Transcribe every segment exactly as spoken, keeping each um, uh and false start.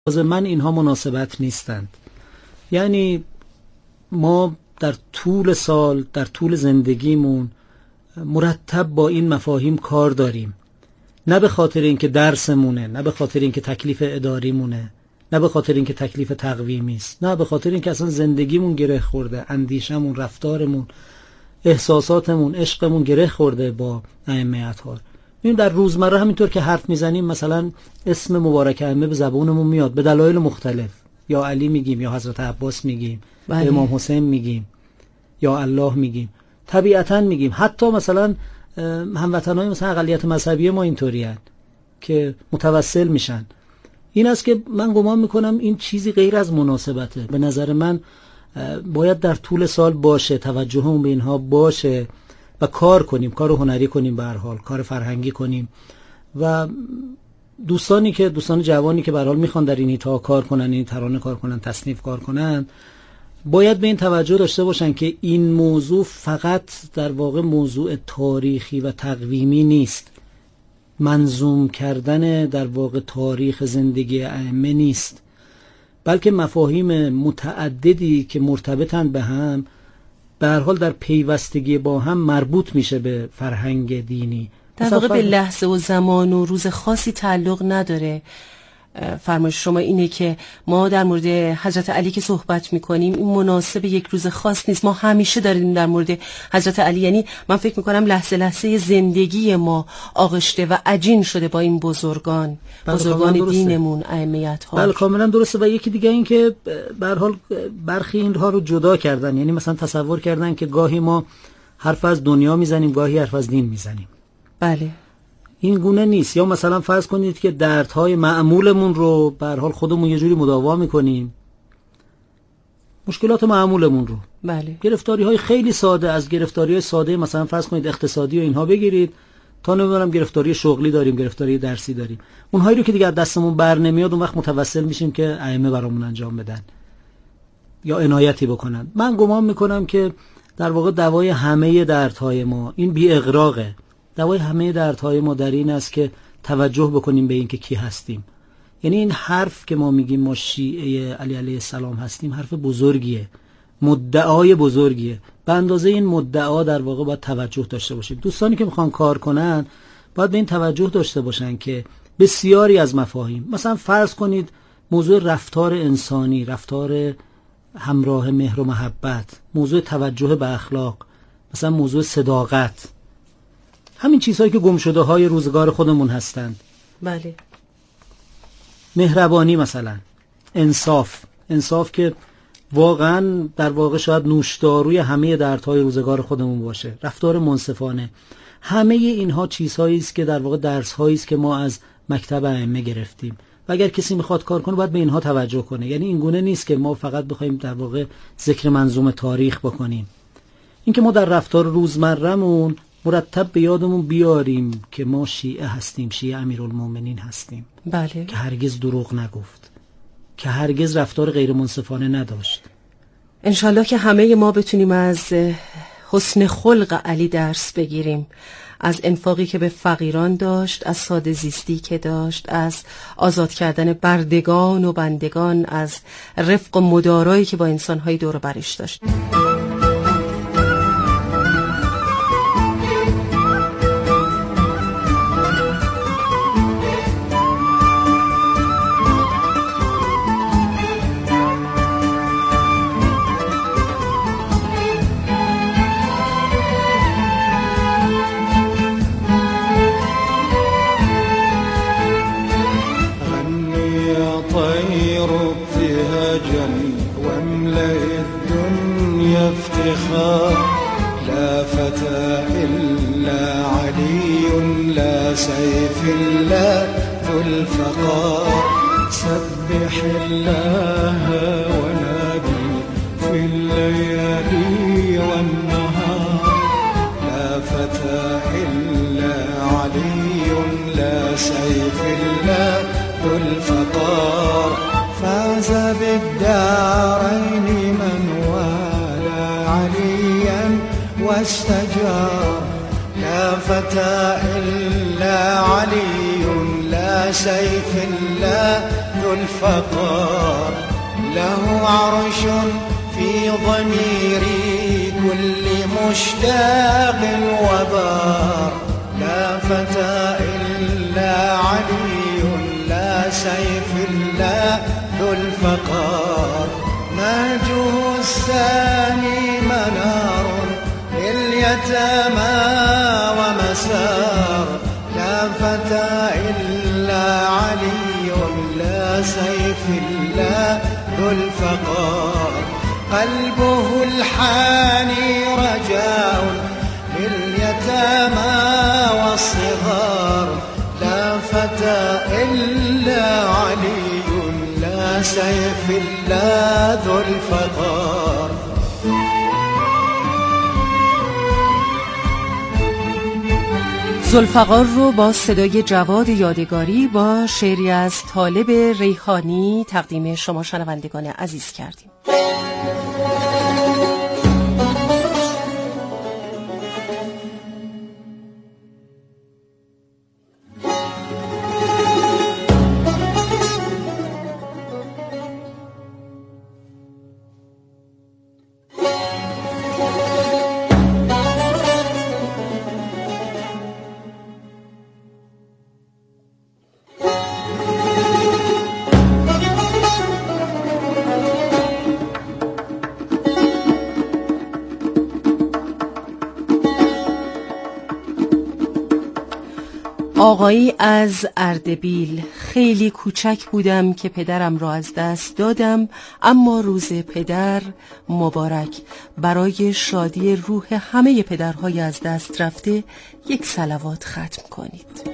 من اینها مناسبت نیستند. یعنی ما در طول سال، در طول زندگیمون مرتب با این مفاهیم کار داریم، نه به خاطر اینکه درسمونه، نه به خاطر اینکه تکلیف اداریمونه، نه به خاطر اینکه تکلیف تقویمی است، نه به خاطر اینکه اصلا زندگیمون گره خورده، اندیشمون، رفتارمون، احساساتمون، عشقمون گره خورده با ائمه اطهار. این در روزمره همینطور که حرف میزنیم مثلا اسم مبارک ائمه به زبانمون میاد به دلایل مختلف، یا علی میگیم، یا حضرت عباس میگیم، بله. امام حسین میگیم، یا الله میگیم، طبیعتا میگیم. حتی مثلا هموطنای مثلا اقلیت مذهبی ما اینطورین که متوسل میشن. این است که من گمان میکنم این چیزی غیر از مناسبته. به نظر من باید در طول سال باشه، توجهمون به اینها باشه و کار کنیم، کار هنری کنیم، به هر حال کار فرهنگی کنیم. و دوستانی که دوستان جوانی که به هر حال میخوان در این حیطه کار کنن، این ترانه کار کنن، تصنیف کار کنن، باید به این توجه داشته باشن که این موضوع فقط در واقع موضوع تاریخی و تقویمی نیست، منظوم کردن در واقع تاریخ زندگی ائمه نیست، بلکه مفاهیم متعددی که مرتبطن به هم به هر حال در پیوستگی با هم مربوط میشه به فرهنگ دینی. در واقع به لحظه و زمان و روز خاصی تعلق نداره. فرمایش شما اینه که ما در مورد حضرت علی که صحبت میکنیم این مناسب یک روز خاص نیست، ما همیشه داریم در مورد حضرت علی. یعنی من فکر میکنم لحظه لحظه زندگی ما آغشته و عجین شده با این بزرگان، بزرگان دینمون، ائمه اطهار. بله کاملا درسته. و یکی دیگه این که به هر حال برخی اینها رو جدا کردن، یعنی مثلا تصور کردن که گاهی ما حرف از دنیا میزنیم، گاهی حرف از دین میزنیم. بله این گونه نیست. یا مثلا فرض کنید که دردهای معمولمون رو به هر حال خودمون یه جوری مداوا میکنیم، مشکلات معمولمون رو، بله، گرفتاری های خیلی ساده، از گرفتاری های ساده مثلا فرض کنید اقتصادی و اینها بگیرید تا نمیدونم گرفتاری شغلی داریم، گرفتاری درسی داریم، اونهایی رو که دیگه از دستمون بر نمیاد اون وقت متوسل میشیم که ائمه برامون انجام بدن یا عنایتی بکنن. من گمان میکنم که در واقع دوای همه دردهای ما این بی اغراقه. دوای همه دردهای ما در این است که توجه بکنیم به این که کی هستیم. یعنی این حرف که ما میگیم ما شیعه علی علیه السلام هستیم حرف بزرگیه، مدعای بزرگیه. به اندازه این مدعا در واقع باید توجه داشته باشیم. دوستانی که میخوان کار کنن باید به این توجه داشته باشن که بسیاری از مفاهیم، مثلا فرض کنید موضوع رفتار انسانی، رفتار همراه مهر و محبت، موضوع توجه به اخلاق، مثلا موضوع صداقت، همین چیزهایی که گم شده های روزگار خودمون هستند. بله. مهربانی مثلا، انصاف، انصاف که واقعا در واقع شاید نوشداروی همه دردهای روزگار خودمون باشه، رفتار منصفانه، همه اینها چیزهایی است که در واقع درس‌هایی است که ما از مکتب ائمه گرفتیم و اگر کسی میخواد کار کنه باید به اینها توجه کنه. یعنی این گونه نیست که ما فقط بخوایم در واقع ذکر منظوم تاریخ بکنیم. اینکه ما در رفتار روزمره‌مون مرتب به یادمون بیاریم که ما شیعه هستیم، شیعه امیرالمومنین هستیم. بله. که هرگز دروغ نگفت، که هرگز رفتار غیر منصفانه نداشت. انشالله که همه ما بتونیم از حسن خلق علی درس بگیریم، از انفاقی که به فقیران داشت، از ساده زیستی که داشت، از آزاد کردن بردگان و بندگان، از رفق و مدارایی که با انسانهای دور برش داشت. لا فتى إلا علي، لا سيف إلا ذو الفقار، سبح الله ونادي في الليالي والنهار، لا فتى إلا علي، لا سيف إلا ذو الفقار، فاز بالدارين من والى عليا واستجار، لا فتى إلا علي، لا لا سيف الله ذو الفقار. له عرش في ضميري كل مشتاق وبار. لا فتى إلا علي لا سيف الله ذو الفقار. نهجه الثاني منار لليتامى ومسار. لا فتى إلا علي لا سيف الله ذو الفقار. قلبه الحاني رجاء لليتامى والصغار. لا فتى إلا علي لا سيف الله ذو الفقار. ذوالفقار رو با صدای جواد یادگاری با شعری از طالب ریحانی تقدیم شما شنوندگان عزیز کردیم. آقایی از اردبیل: خیلی کوچک بودم که پدرم را از دست دادم، اما روز پدر مبارک. برای شادی روح همه پدرهای از دست رفته یک صلوات ختم کنید.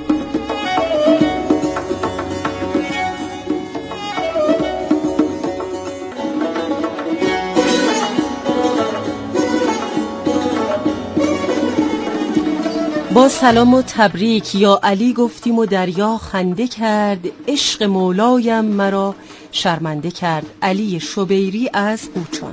با سلام و تبریک یا علی گفتیم و دریا خنده کرد. عشق مولایم مرا شرمنده کرد. علی شبیری از قوچان.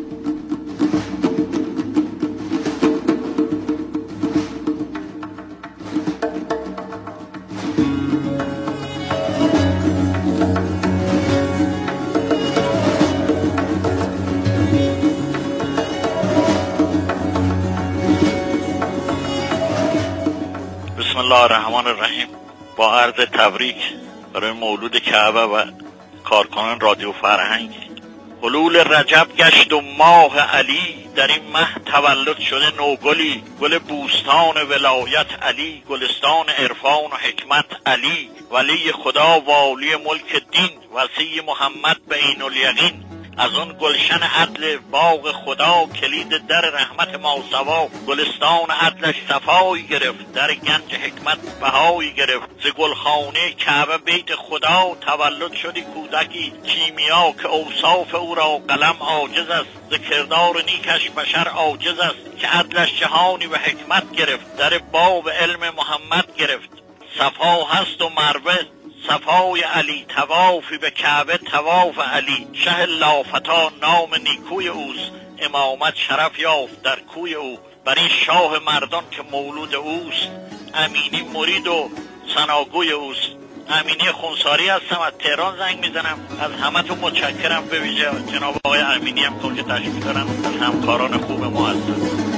بسم الله الرحمن الرحیم. با عرض تبریک برای مولود کعبه و کارکنان رادیو فرهنگ. حلول رجب گشت و ماه علی، در این مه تولد شده نوگلی. گل بوستان ولایت علی، گلستان عرفان و حکمت علی. ولی خدا والی ملک دین، وصی محمد به عین الیقین. از اون گلشن عدل باغ خدا، کلید در رحمت ماسوا. گلستان عدلش صفایی گرفت، در گنج حکمت بهایی گرفت. ز گلخانه کعبه بیت خدا، تولد شدی کودکی کیمیا. که اوصاف او را قلم عاجز است، ز کردار نیکش بشر عاجز است. که عدلش جهانی و حکمت گرفت، در باب علم محمد گرفت. صفا هست و مروه صفای علی، توافی به کعبه تواف علی. شه لافتا نام نیکوی اوست، امامت شرف یافت در کوی او. بر این شاه مردان که مولود اوست، امینی مرید و ثناگوی اوست. امینی خونساری هستم، از تهران زنگ میزنم. از همه تو متشکرم، به ویژه جناب آقای امینی هم که تشریف دارن، از همکاران خوب ما هستن.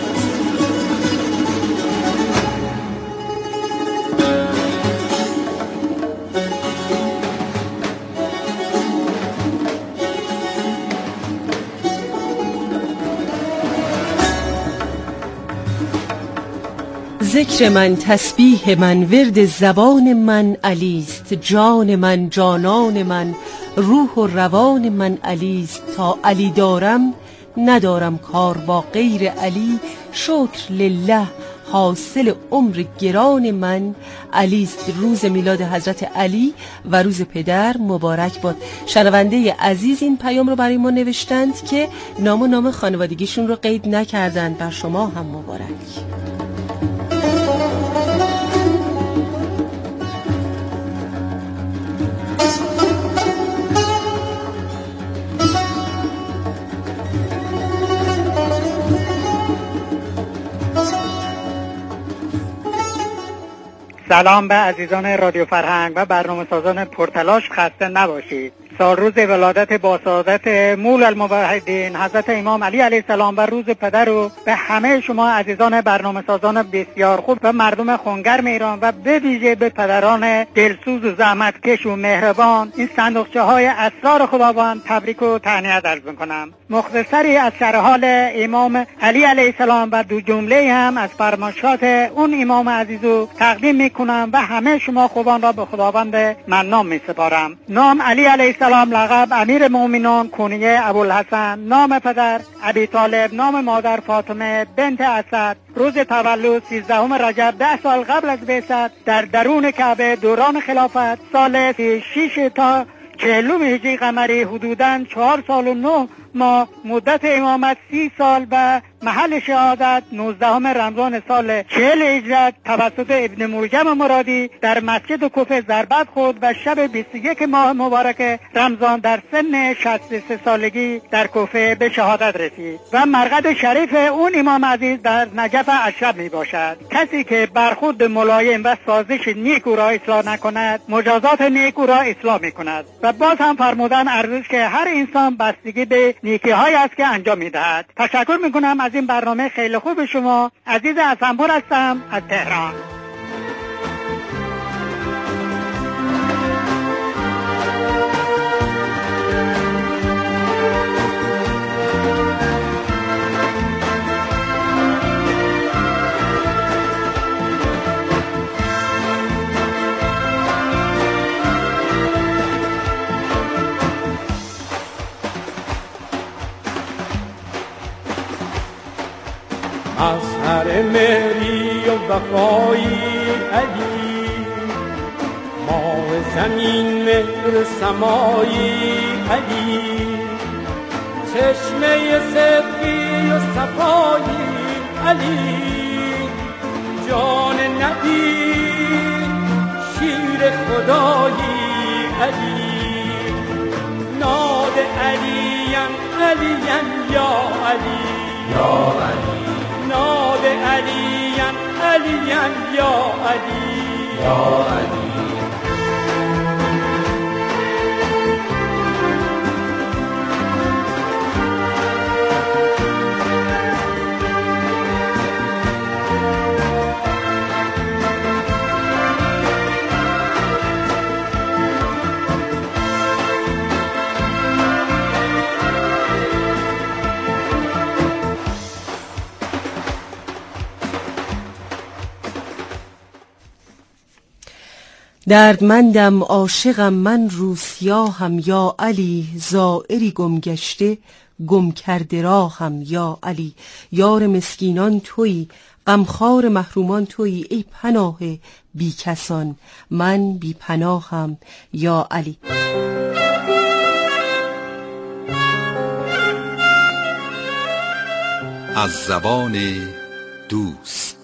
ذکر من، تسبیح من، ورد زبان من علیست. جان من، جانان من، روح و روان من علیست. تا علی دارم ندارم کار با غیر علی. شکر لله حاصل عمر گران من علیست. روز میلاد حضرت علی و روز پدر مبارک باد. شنونده عزیز این پیام رو برای ما نوشتند که نام و نام خانوادگیشون رو قید نکردند. بر شما هم مبارک. سلام به عزیزان رادیو فرهنگ و برنامه سازان پرتلاش، خسته نباشید. سال روز ولادت با سعادت مولا الموحدین حضرت امام علی علیه السلام و روز پدر رو به همه شما عزیزان برنامه سازان بسیار خوب و مردم خونگرم ایران و به ویژه به پدران دلسوز و زحمتکش و مهربان این صندوقچه های اسرار خداوند تبریک و تهنیت عرض می‌کنم. مختصری از سرحال امام علی علیه السلام و دو جمله هم از فرمایشات اون امام عزیز رو تقدیم می‌کنم و همه شما خوبان را به خداوند منان می‌سپارم. نام علی علیه سلام، لقب امیر مومنان، کنیه ابوالحسن، نام پدر ابی طالب، نام مادر فاطمه بنت اسد. روز تولد سیزدهم رجب ده سال قبل از بعثت در درون کعبه دوران خلافت سال شش تا چهلم هجری قمری حدوداً چهار سال و نه ماه مدت امامت سی سال و محل شهادت نوزدهم رمضان سال چهل هجرت توسط ابن ملجم مرادی در مسجد کوفه ضربت خورد و شب بیست و یک ماه مبارک رمضان در سن شصت و سه سالگی در کوفه به شهادت رسید و مرقد شریف اون امام عزیز در نجف اشرف می باشد. کسی که برخورد ملایم و سازش نیک او را اصلاح نکند مجازات نیک او را اصلاح می کند. و باز هم فرمودن ارزش که هر انسان بستگی به نیکی های است که انجام می دهد. تشکر می کنم از این برنامه خیلی خوب شما. عزیز حسنپور هستم از تهران. مظهر مهری و وفایی علی، ماه زمین مهر سمایی علی، چشمه صدقی و صفایی علی، جان نبی شیر خدایی علی، ناد علیم علیم یا علی یا علی، ناد علیم علیم یا علی یا علی. دردمندم عاشقم من روسیاهم یا علی، زائری گم گشته گم کرده راهم یا علی، یار مسکینان تویی غمخوار محرومان تویی، ای پناه بی کسان من بی پناهم یا علی. از زبان دوست.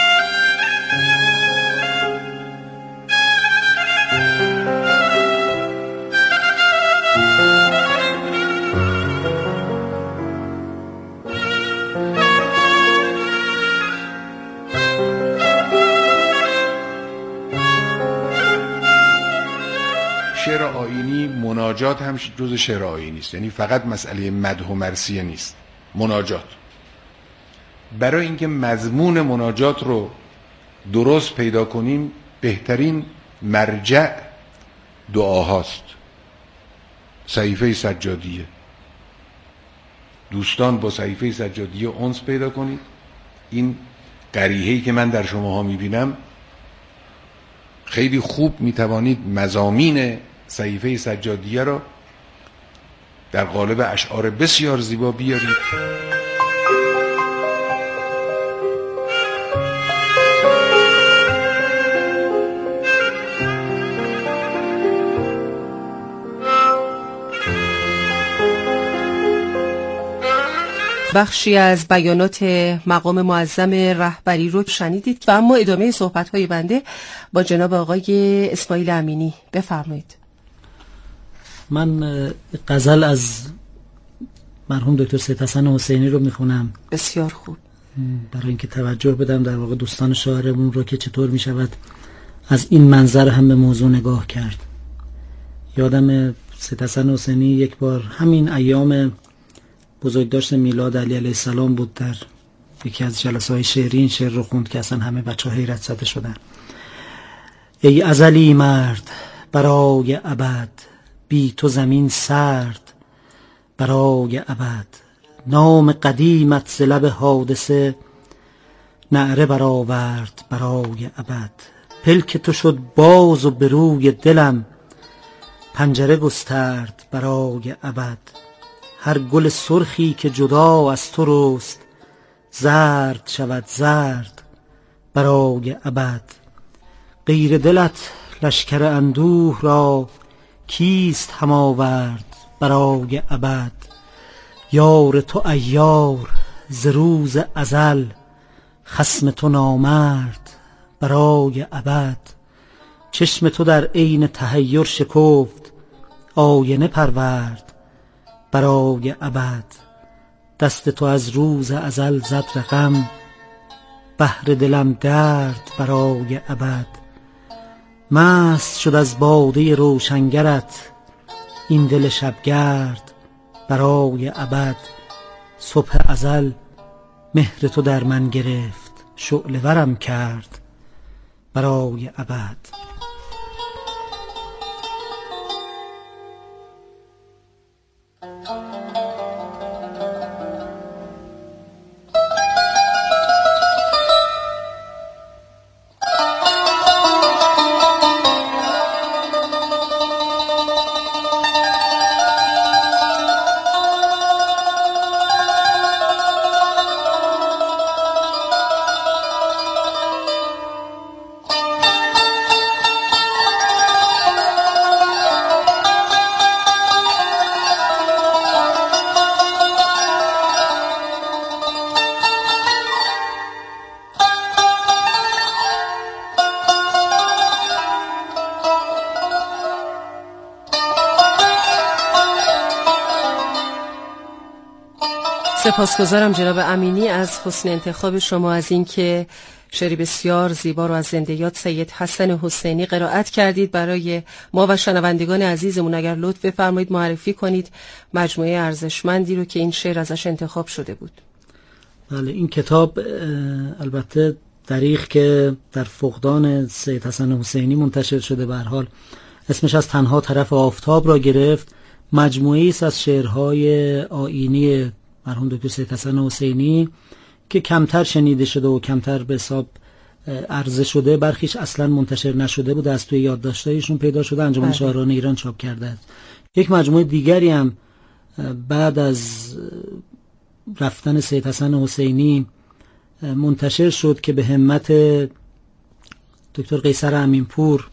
شعر آیینی مناجات هم جز شعر آیینی است، یعنی فقط مسئله مدح و مرثیه نیست. مناجات برای اینکه مضمون مناجات رو درست پیدا کنیم بهترین مرجع دعاهاست. صحیفه سجادیه، دوستان با صحیفه سجادیه انس پیدا کنید. این قریحه‌ای که من در شماها میبینم خیلی خوب میتوانید مضامین صحیفه سجادیه را در قالب اشعار بسیار زیبا بیارید. بخشی از بیانات مقام معظم رهبری رو شنیدید و اما ادامه صحبت‌های بنده با جناب آقای اسماعیل امینی. بفرمایید. من غزل از مرحوم دکتر سید حسن حسینی رو میخونم. بسیار خوب. برای اینکه توجه بدم در واقع دوستان شاعرمون رو که چطور میشود از این منظر هم به موضوع نگاه کرد. یادم سید حسن حسینی یک بار همین ایام بزرگداشت میلاد علی علیه السلام بود، در یکی از جلسه های شعری این شعر رو خوند که اصلا همه بچه ها حیرت زده شدن. ای ازلی مرد برای ابد، بی تو زمین سرد برای ابد. نام قدیمت ز لب حادثه، نعره برآورد برای ابد. پلک تو شد باز و به روی دلم، پنجره گسترد برای ابد. هر گل سرخی که جدا از تو رست، زرد شود زرد برای ابد. غیر دلت لشکر اندوه را، کیست هم آورد برای ابد. یار تو عیار ز روز ازل، خصم تو نامرد برای ابد. چشم تو در عین تحیر شکفت، آینه پرورد برای ابد. دست تو از روز ازل زد رقم، بهر دلم درد برای ابد. مست شد از باده روشنگرت، این دل شبگرد برای ابد. صبح ازل مهر تو در من گرفت، شعله ورم کرد برای ابد. سپاسگزارم جناب امینی از حسن انتخاب شما، از اینکه شعری بسیار زیبا رو از زنده‌یات سید حسن حسینی قرائت کردید برای ما و شنوندگان عزیزمون. اگر لطف بفرمایید معرفی کنید مجموعه ارزشمندی رو که این شعر ازش انتخاب شده بود. بله، این کتاب البته دریغ که در فقدان سید حسن حسینی منتشر شده، به هر حال اسمش از تنها طرف آفتاب را گرفت. مجموعه‌ای است از شعرهای آیینی مرحوم دکتر سید حسن حسینی که کمتر شنیده شده و کمتر به حساب عرضه شده. برخیش اصلا منتشر نشده بود، از توی یادداشت‌هایشون پیدا شده، انجمن شاعران ایران چاپ کرده است. یک مجموعه دیگری هم بعد از رفتن سید حسن حسینی منتشر شد که به همت دکتر قیصر امینپور،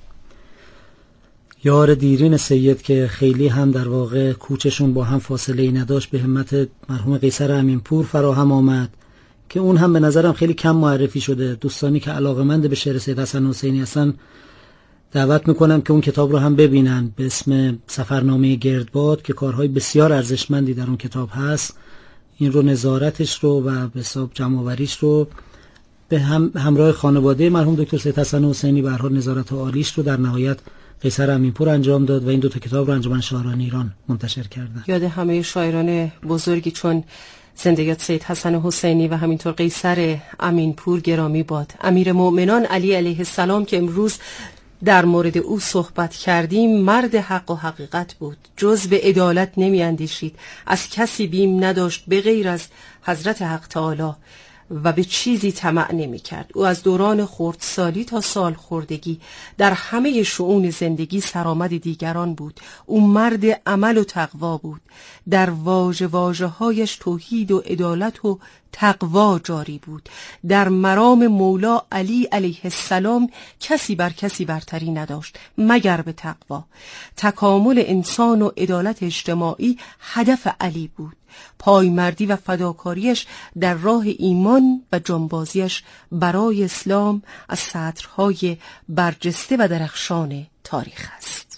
یار دیرین سید که خیلی هم در واقع کوچشون با هم فاصله ای نداشت، به همت مرحوم قیصر امینپور فراهم آمد که اون هم به نظرم خیلی کم معرفی شده. دوستانی که علاقه‌مند به شعر سید حسن حسینی هستن دعوت میکنم که اون کتاب رو هم ببینن، به اسم سفرنامه گردباد، که کارهای بسیار ارزشمندی در اون کتاب هست. این رو نظارتش رو و به حساب جمع‌آوریش رو به هم همراه خانواده مرحوم دکتر سید حسن حسینی به هر حال نظارت عالیش رو در نهایت قیصر امینپور انجام داد و این دو تا کتاب رو انجمن شاعران ایران منتشر کردن. یاد همه شاعران بزرگی چون زندگیات سید حسن حسینی و همینطور قیصر امینپور گرامی باد. امیر مومنان علی علیه السلام که امروز در مورد او صحبت کردیم، مرد حق و حقیقت بود، جز به عدالت نمی اندیشید، از کسی بیم نداشت به غیر از حضرت حق تعالی و به چیزی طمع نمی کرد. او از دوران خردسالی تا سال خردگی در همه شؤون زندگی سرآمد دیگران بود. او مرد عمل و تقوا بود. در واژه واژه هایش توحید و عدالت و تقوا جاری بود. در مرام مولا علی علیه السلام کسی بر کسی برتری نداشت مگر به تقوا. تکامل انسان و عدالت اجتماعی هدف علی بود. پایمردی و فداکاریش در راه ایمان و جانبازیش برای اسلام از سطرهای برجسته و درخشان تاریخ است.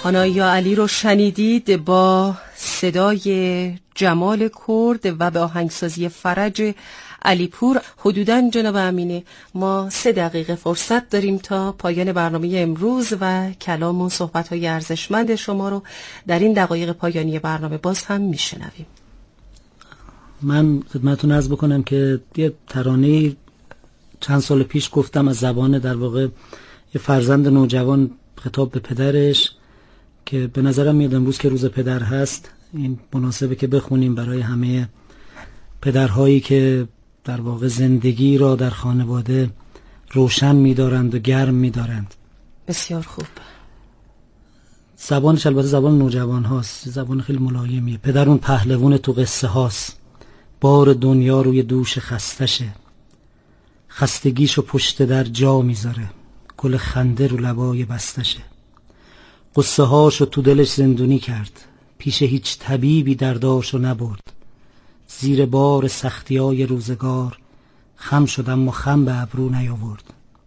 هانایا علی رو شنیدید با صدای جمال کرد و به آهنگسازی فرج علیپور. حدوداً جناب امینه ما سه دقیقه فرصت داریم تا پایان برنامه امروز و کلام و صحبت‌های ارزشمند شما رو در این دقایق پایانی برنامه باز هم میشنویم. من خدمتتون عرض بکنم که یه ترانه چند سال پیش گفتم از زبان در واقع یه فرزند نوجوان خطاب به پدرش که به نظرم میاد امروز که روز پدر هست این مناسبه که بخونیم برای همه پدرهایی که در واقع زندگی را در خانواده روشن می‌دارند و گرم می‌دارند. بسیار خوب. زبانش البته زبان نوجوان هاست، زبان خیلی ملایمیه. پدر اون پهلوون تو قصه هاست، بار دنیا روی دوش خستشه، خستگیشو پشت در جا میذاره، گل خنده رو لبای بستشه، قصه هاشو تو دلش زندونی کرد، پیش هیچ طبیبی درداشو نبرد، زیر بار سختیای روزگار خم شد اما خم به ابرو نیاورد.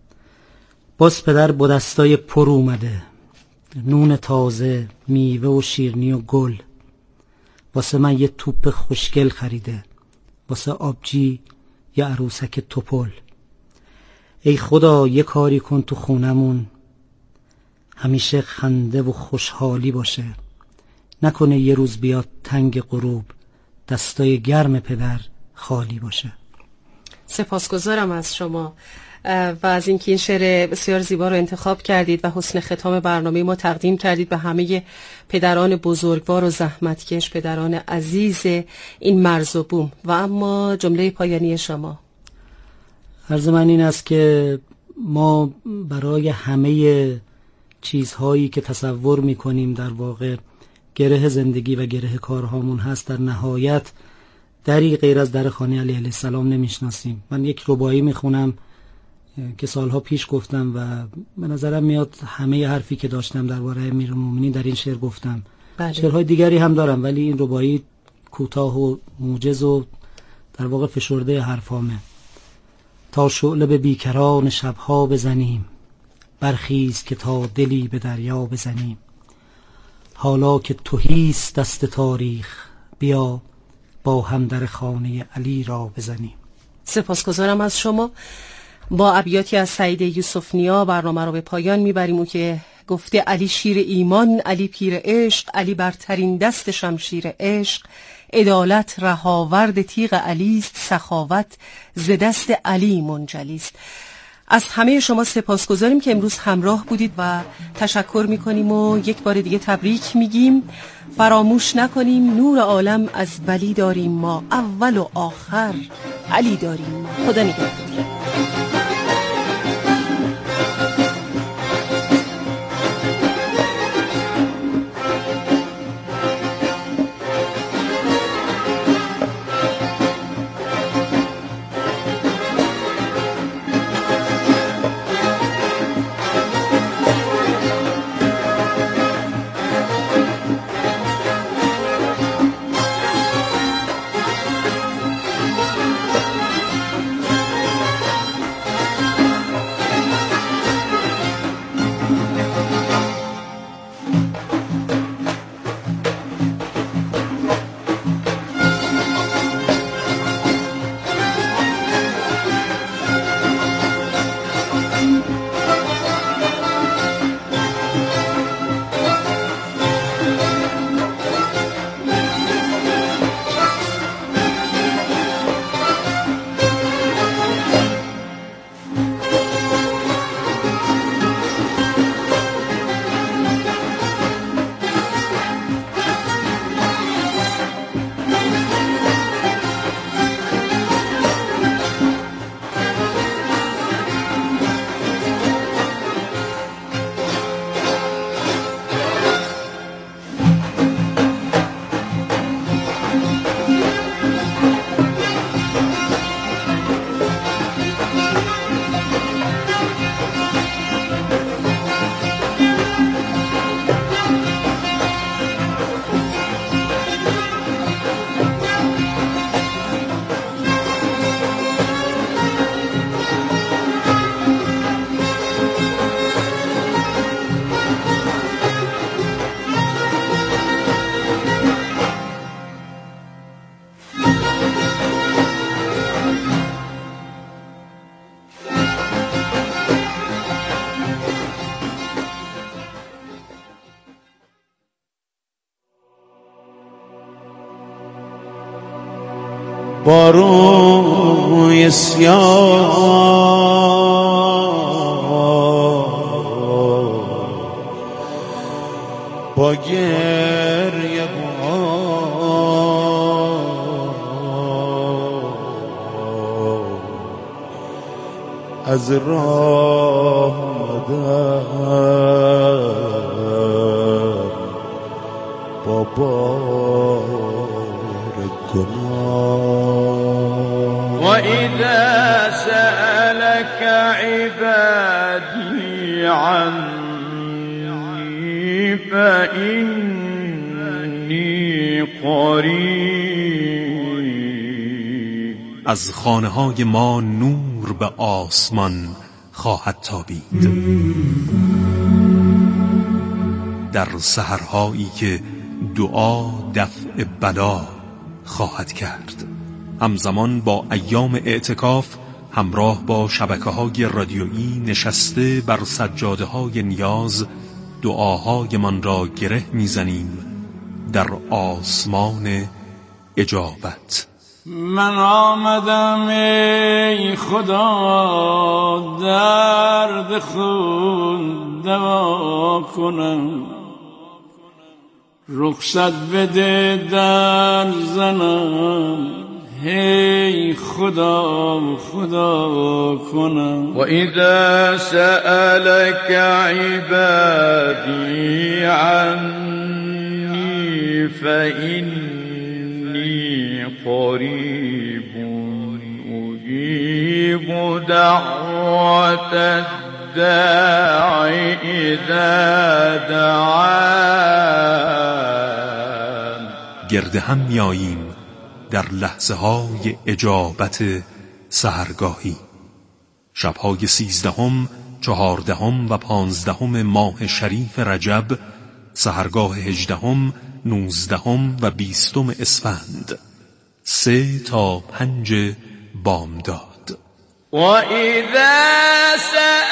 باز پدر با دستای پر اومده، نون تازه، میوه و شیرنی و گل، واسه من یه توپ خوشگل خریده، واسه آبجی یه عروسک توپل. ای خدا یه کاری کن تو خونمون همیشه خنده و خوشحالی باشه، نکنه یه روز بیاد تنگ غروب دستای گرم پدر خالی باشه. سپاسگزارم از شما و از اینکه این شعر بسیار زیبا رو انتخاب کردید و حسن ختام برنامه ما تقدیم کردید به همه پدران بزرگوار و زحمتکش، پدران عزیز این مرز و بوم. و اما جمله پایانی شما. عرض من این است که ما برای همه چیزهایی که تصور میکنیم در واقع گره زندگی و گره کارهامون هست، در نهایت دری غیر از در خانه علی علیه السلام نمیشناسیم. من یک ربایی میخونم که سالها پیش گفتم و به نظرم میاد همه حرفی که داشتم درباره امیرالمومنین در این شعر گفتم. بله. شعرهای دیگری هم دارم ولی این ربایی کوتاه و موجز و در واقع فشرده حرفامه. تا شعله به بیکران شبها بزنیم، برخیز که تا دلی به دریا بزنیم، حالا که تهیست دست تاریخ، بیا با هم در خانه علی را بزنیم. سپاسگزارم از شما. با ابیاتی از سعید یوسف نیا برنامه رو به پایان میبریم. او که گفته علی شیر ایمان، علی پیر عشق، علی برترین دست شمشیر عشق، عدالت رهاورد تیغ علیست، سخاوت ز دست علی منجلیست. از همه شما سپاسگزاریم که امروز همراه بودید و تشکر میکنیم و یک بار دیگه تبریک میگیم. فراموش نکنیم نور عالم از ولی داریم ما، اول و آخر علی داریم ما. خدا نگهدار. با روی سیاه با گریه از راه آمدم با بار گناه. و اذا سألك عبادی عنی فإنی قریب. از خانه های ما نور به آسمان خواهد تابید، در سحرهایی که دعا دفع بلا خواهد کرد. همزمان با ایام اعتکاف همراه با شبکه‌های رادیویی نشسته بر سجاده‌های نیاز دعاهایمان را گره می‌زنیم در آسمان اجابت. من آمدم ای خدا درد خود دوا کنم، رخصت بده در زنم هی خدا خدا کنم. و اذا سألك عبادی عنی فإنی قریب اجیب دعوت الداعی اذا دعان. گرد هم میاییم در لحظه های اجابت سحرگاهی. شبهای سیزدهم، چهاردهم و پانزدهم ماه شریف رجب، سحرگاه هجدهم، نوزدهم و بیستم اسفند، سه تا پنج بامداد. و اذا